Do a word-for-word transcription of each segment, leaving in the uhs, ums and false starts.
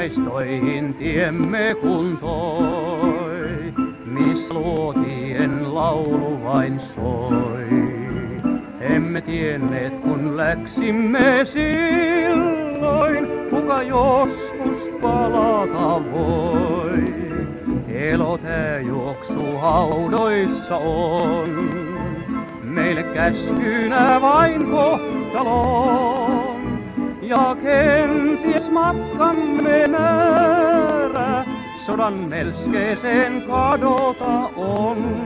Maistoihin tiemme kuntoi, mis luotien laulu vain soi. Emme tienneet kun läksimme silloin, kuka joskus palata voi. Elo tää juoksu haudoissa on, meille käskynä vain kohtalon. Ja kenties matkamme määrä sodan melskeeseen kadota on.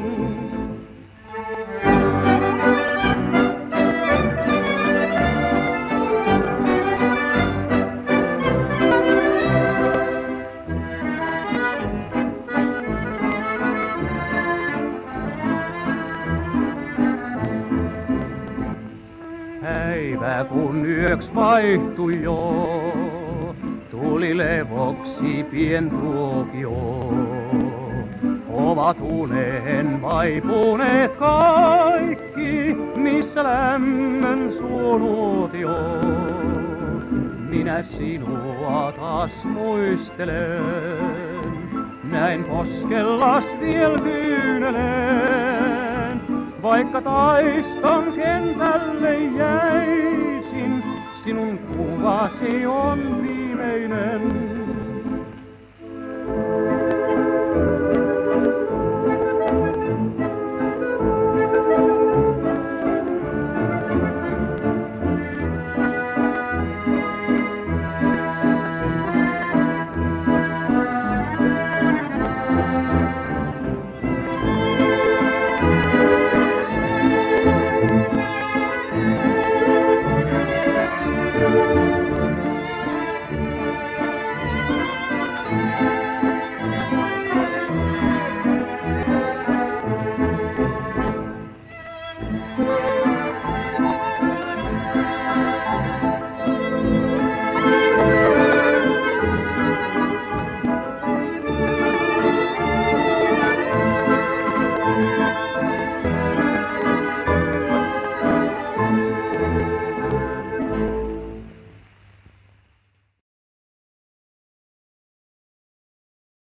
Päivä kun yöks vaihtui jo, tuli levoksi pien tuokio. Ovat uneen vaipuneet kaikki, missä lämmön suonut jo. Minä sinua taas muistelen, näin poskella stiel kyynelen. Vaikka taiston kentälle jäisin, sinun kuvasi on viimeinen.